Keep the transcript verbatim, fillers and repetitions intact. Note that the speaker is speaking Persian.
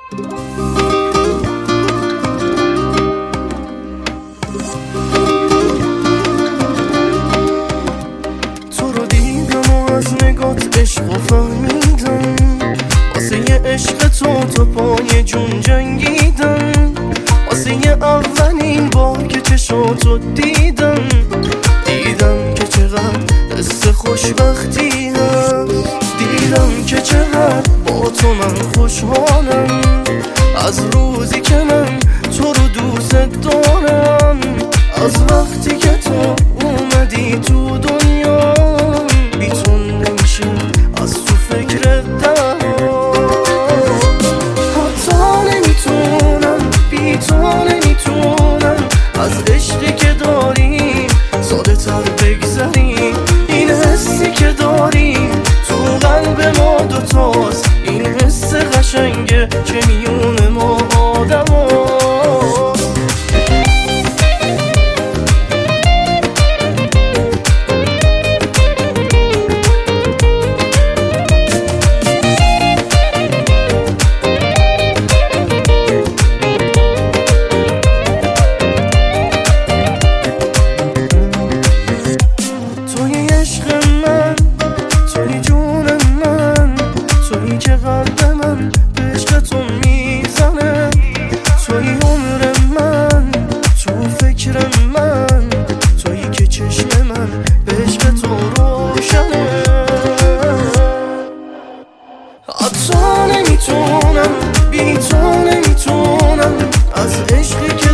تو رو دیدم و از نگات عشق و فهمیدم، واسه یه عشق تو تو پای جون جنگیدم، واسه یه اولین بار که چشاتو دیدم، دیدم که چقدر حس خوشبختی هست، دیدم که چقدر با تو من خوشحالم، از روزی که من تو رو دوست دارم، از وقتی که تو اومدی تو دنیا، بی تو نمیشه از تو فکر دارم، حتی نمیتونم بی تو نمیتونم از عشقی که داریم ساده تر بگذریم، این حسی که داریم تو قلب ما دوتاست، این حس قشنگه که میون ما آدم هاست. توی عشق من، توی جون من، توی که قلب من به عشق تو میزنه، توی عمر من، تو فکر من، توی که چشم من به عشق تو روشنه، حتی نمیتونم بی تو نمیتونم از عشقی که